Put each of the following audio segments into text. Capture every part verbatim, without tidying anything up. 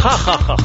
Ja, ja, ja.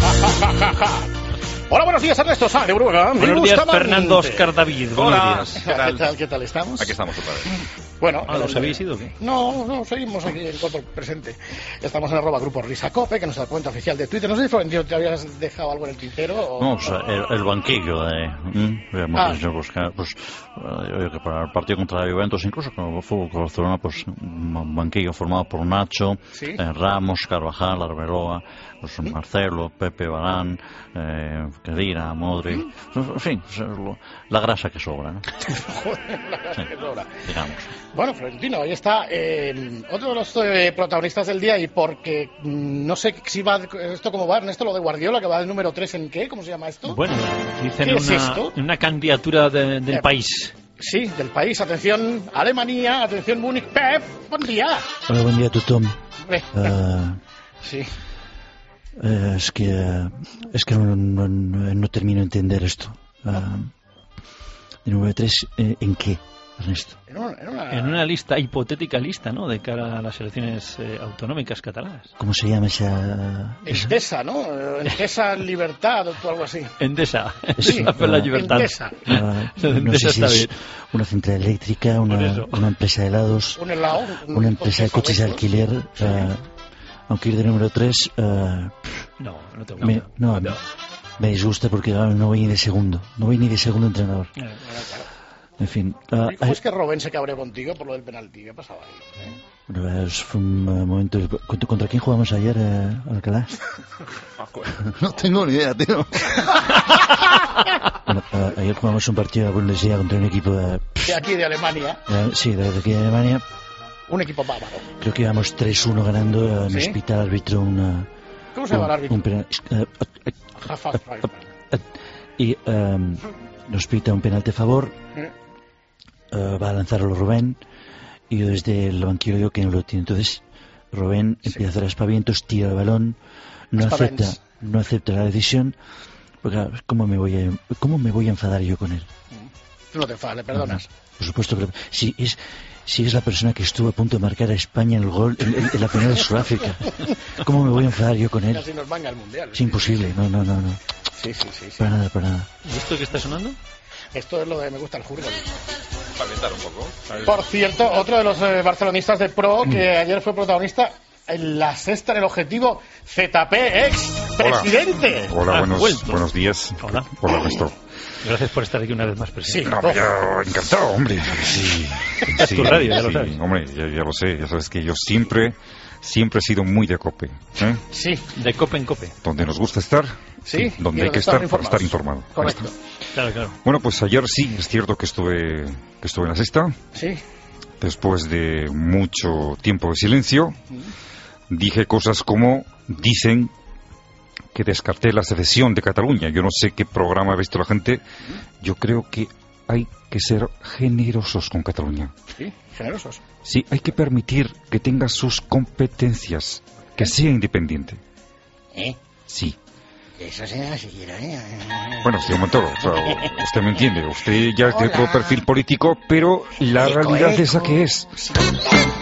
Hola, buenos días, Ernesto Sáenz de Bruega. Buenos días, Fernando Oscar David. Hola. ¿Qué tal? ¿Qué tal, ¿Qué tal estamos? Aquí estamos otra vez. Bueno, ah, ¿los habéis ido o qué? No, no, seguimos aquí en cuerpo presente. Estamos en arroba grupo Risacope, que es nuestra cuenta oficial de Twitter. No sé si, Florentino, te habías dejado algo en el tintero o... No, o sea, el, el banquillo de... ¿eh? Hemos Ah. dicho, pues, que, pues eh, que para el partido contra la Juventus, incluso con el Fútbol Club Barcelona, pues un banquillo formado por Nacho, ¿Sí? eh, Ramos, Carvajal, Arbeloa, pues, Marcelo, Pepe, Varane, eh, Kedira, Modric, en fin, pues, lo- la grasa que sobra, ¿no? Joder, la verdad Sí. que sobra. Digamos. Bueno, Florentino, ahí está eh, otro de los eh, protagonistas del día, y porque mm, no sé si va esto cómo va, Ernesto, lo de Guardiola, que va del número tres en qué, ¿cómo se llama esto? Bueno, dicen ¿Qué es una, esto? una candidatura de- del Eh, país. Sí, del país. Atención, Alemania, atención, Múnich. Pep, buen día. Hola, buen día a tothom. Hombre, Eh, sí. eh, es que eh, es que no, no, no- no termino de entender esto. Eh, el número tres, eh, ¿en qué, Ernesto? En una, en una- En una lista, hipotética lista, ¿no? De cara a las elecciones eh, autonómicas catalanas. ¿Cómo se llama esa...? esa? Endesa, ¿no? Endesa Libertad o algo así. Endesa. Sí, Endesa por la ah, libertad. Endesa. Eh, no Endesa sé si está es bien. una central eléctrica, Por una, eso. una empresa de helados, Un helado. un una empresa de concejo coches de estos. alquiler. eh, aunque ir de número tres eh, No, no te me, gusta. no, me, me disgusta porque ah, no voy ni de segundo. No voy ni de segundo entrenador. Eh, En fin. ah, ¿Y cómo es que Robben se cabreó contigo por lo del penalti? ¿Qué pasaba ahí? ¿Eh? Bueno, es- fue un eh, momento. ¿Contra, contra quién jugamos ayer, eh, Alcalá? No tengo ni idea, tío. Bueno, eh, ayer jugamos un partido de Bundesliga contra un equipo de. De aquí, de Alemania, eh, sí, de, de aquí de Alemania. un equipo bávaro. Creo que íbamos tres uno ganando. Eh, ¿Sí? Nos pita el árbitro una. ¿Cómo se llama el árbitro? un penal- eh, eh, Hafafafa. eh, y eh, nos pita un penalti a favor. ¿Eh? eh, va a lanzarlo Rubén. Y yo desde el banquillo digo que no lo tiene. Entonces, Rubén empieza a hacer aspavientos, tira el balón, no Aspavientos. acepta, no acepta la decisión. Porque, claro, ¿cómo me voy a, cómo me voy a enfadar yo con él? Tú no te enfades, le perdonas. Por supuesto que si es, si es la persona que estuvo a punto de marcar a España el gol en, en- en la final de Sudáfrica, ¿cómo me voy a enfadar yo con él? Casi nos manga el mundial. Es imposible, no, no, no, no, Sí, sí, sí. sí. para nada, para nada. ¿Y esto que está sonando? Esto es lo de me gusta el fútbol. Para alentar un poco. Por cierto, otro de los eh, barcelonistas de Pro que ayer fue protagonista en la sexta en el objetivo Z P, ex presidente. Hola, Ah, buenos, vuelto. buenos días. Hola. Hola, Ernesto. Gracias por estar aquí una vez más presente. Sí. No, yo encantado, hombre. Sí, Es tu radio, ya lo sí, sabes. Hombre, ya, ya lo sé. Ya sabes que yo siempre, siempre he sido muy de cope. ¿eh? Sí, De cope en cope. Donde nos gusta estar, sí. donde y hay que estar estar para estar informado. Ahí Correcto. está. Claro, claro. Bueno, pues ayer sí, es cierto que estuve, que estuve en la sexta. Sí. Después de mucho tiempo de silencio, dije cosas como dicen que descarté la secesión de Cataluña. Yo no sé qué programa ha visto la gente. Yo creo que hay que ser generosos con Cataluña. Sí, generosos. Sí, hay que permitir que tenga sus competencias, que sea independiente. ¿Eh? Sí. Eso será siquiera, ¿eh? Bueno, señor Montoro, o sea, usted me entiende. Usted ya es de otro Hola. perfil político, pero la Eco, realidad es la eco. que es. Sí.